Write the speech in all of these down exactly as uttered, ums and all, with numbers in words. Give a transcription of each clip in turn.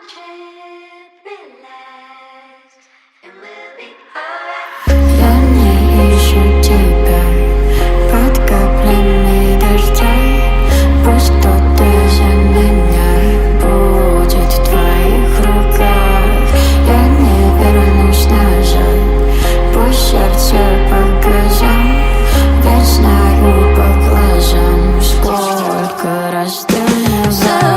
Я не ищу тебя под каплями дождя. Пусть кто-то за меня будет в твоих руках. Я не вернусь назад, пусть сердце по газам. Ведь знаю по глазам, сколько раз ты не забыл.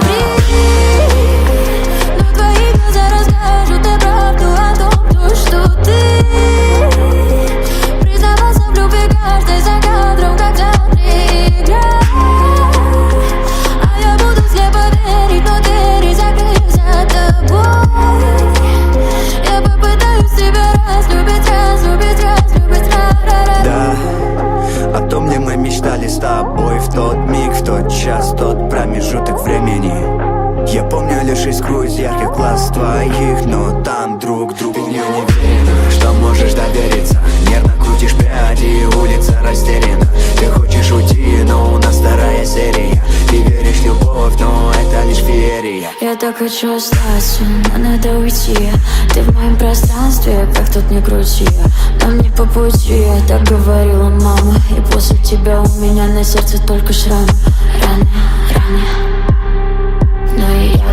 Но твои глаза расскажут тебе правду о том, что ты признавался в любви каждой за кадром, когда ты играешь. А я буду слепо верить, но двери закрыв за тобой. Я попытаюсь тебя разлюбить, разлюбить, разлюбить, ра-ра-ра. Да, о том ли мы мечтали с тобой в тот миг, в тот час, в тот промежуток времени. Я помню лишь искру из ярких глаз твоих, но там друг другу ты не уверена, что можешь довериться. Нервно крутишь пряди, улица растеряна. Ты хочешь уйти, но у нас вторая серия. Ты веришь в любовь, но это лишь феерия. Я так хочу остаться, но надо уйти. Ты в моем пространстве, как тут не крути. Нам не по пути, так говорила мама. И после тебя у меня на сердце только шрам. Раны, раны. Но и я